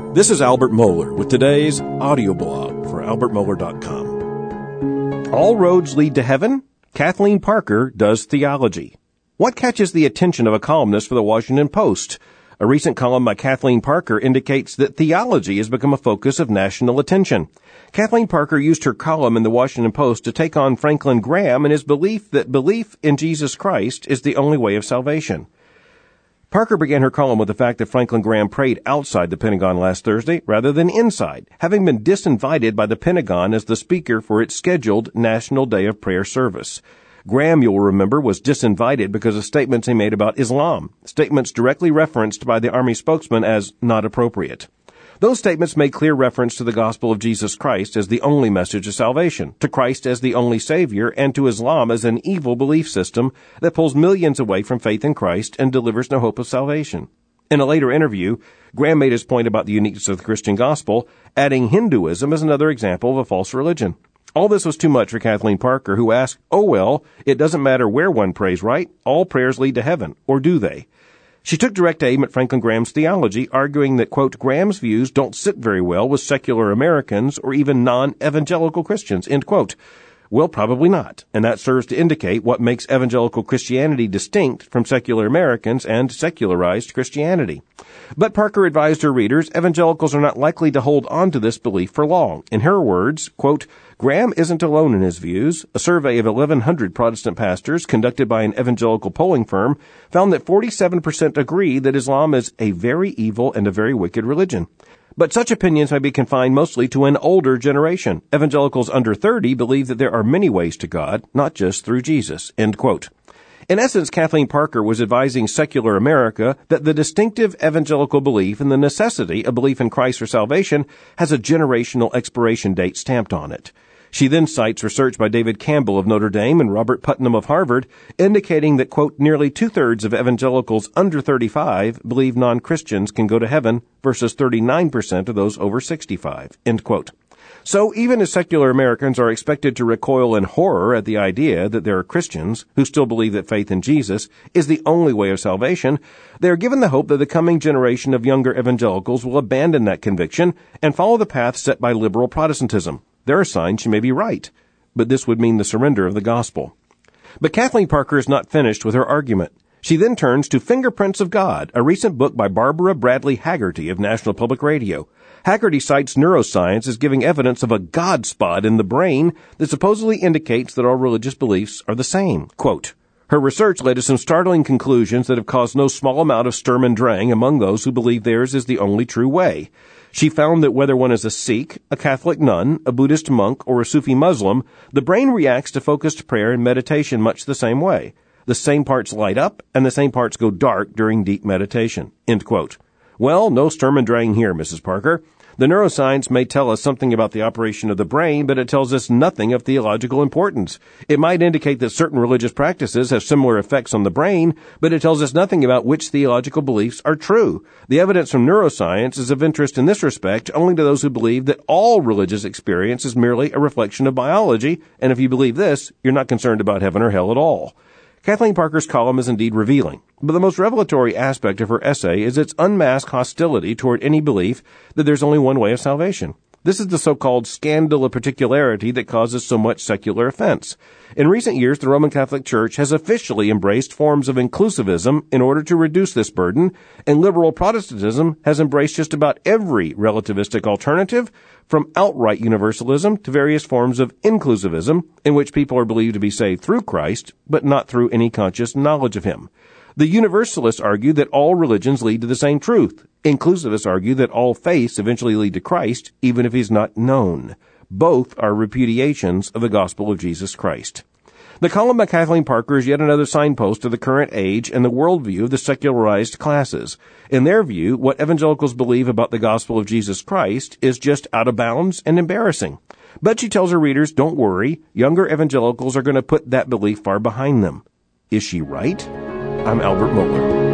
This is Albert Mohler with today's audio blog for albertmohler.com. All roads lead to heaven? Kathleen Parker does theology. What catches the attention of a columnist for the Washington Post? A recent column by Kathleen Parker indicates that theology has become a focus of national attention. Kathleen Parker used her column in the Washington Post to take on Franklin Graham and his belief that belief in Jesus Christ is the only way of salvation. Parker began her column with the fact that Franklin Graham prayed outside the Pentagon last Thursday rather than inside, having been disinvited by the Pentagon as the speaker for its scheduled National Day of Prayer service. Graham, you'll remember, was disinvited because of statements he made about Islam, statements directly referenced by the Army spokesman as not appropriate. Those statements made clear reference to the gospel of Jesus Christ as the only message of salvation, to Christ as the only Savior, and to Islam as an evil belief system that pulls millions away from faith in Christ and delivers no hope of salvation. In a later interview, Graham made his point about the uniqueness of the Christian gospel, adding Hinduism as another example of a false religion. All this was too much for Kathleen Parker, who asked, "Oh well, it doesn't matter where one prays, right? All prayers lead to heaven, or do they?" She took direct aim at Franklin Graham's theology, arguing that, quote, Graham's views don't sit very well with secular Americans or even non-evangelical Christians, end quote. Well, probably not, and that serves to indicate what makes evangelical Christianity distinct from secular Americans and secularized Christianity. But Parker advised her readers evangelicals are not likely to hold on to this belief for long. In her words, quote, Graham isn't alone in his views. A survey of 1,100 Protestant pastors conducted by an evangelical polling firm found that 47% agree that Islam is a very evil and a very wicked religion. But such opinions may be confined mostly to an older generation. Evangelicals under 30 believe that there are many ways to God, not just through Jesus, end quote. In essence, Kathleen Parker was advising secular America that the distinctive evangelical belief and the necessity of belief in Christ for salvation has a generational expiration date stamped on it. She then cites research by David Campbell of Notre Dame and Robert Putnam of Harvard, indicating that, quote, nearly two-thirds of evangelicals under 35 believe non-Christians can go to heaven versus 39% of those over 65, end quote. So even as secular Americans are expected to recoil in horror at the idea that there are Christians who still believe that faith in Jesus is the only way of salvation, they are given the hope that the coming generation of younger evangelicals will abandon that conviction and follow the path set by liberal Protestantism. There are signs she may be right, but this would mean the surrender of the gospel. But Kathleen Parker is not finished with her argument. She then turns to Fingerprints of God, a recent book by Barbara Bradley Haggerty of National Public Radio. Haggerty cites neuroscience as giving evidence of a God spot in the brain that supposedly indicates that all religious beliefs are the same. Quote, her research led to some startling conclusions that have caused no small amount of Sturm und Drang among those who believe theirs is the only true way. She found that whether one is a Sikh, a Catholic nun, a Buddhist monk, or a Sufi Muslim, the brain reacts to focused prayer and meditation much the same way. The same parts light up, and the same parts go dark during deep meditation. End quote. Well, no Sturm und Drang here, Mrs. Parker. The neuroscience may tell us something about the operation of the brain, but it tells us nothing of theological importance. It might indicate that certain religious practices have similar effects on the brain, but it tells us nothing about which theological beliefs are true. The evidence from neuroscience is of interest in this respect only to those who believe that all religious experience is merely a reflection of biology, and if you believe this, you're not concerned about heaven or hell at all. Kathleen Parker's column is indeed revealing, but the most revelatory aspect of her essay is its unmasked hostility toward any belief that there's only one way of salvation. This is the so-called scandal of particularity that causes so much secular offense. In recent years, the Roman Catholic Church has officially embraced forms of inclusivism in order to reduce this burden, and liberal Protestantism has embraced just about every relativistic alternative, from outright universalism to various forms of inclusivism, in which people are believed to be saved through Christ, but not through any conscious knowledge of Him. The Universalists argue that all religions lead to the same truth. Inclusivists argue that all faiths eventually lead to Christ, even if He's not known. Both are repudiations of the gospel of Jesus Christ. The column by Kathleen Parker is yet another signpost of the current age and the worldview of the secularized classes. In their view, what evangelicals believe about the gospel of Jesus Christ is just out of bounds and embarrassing. But she tells her readers, don't worry, younger evangelicals are going to put that belief far behind them. Is she right? I'm Albert Mohler.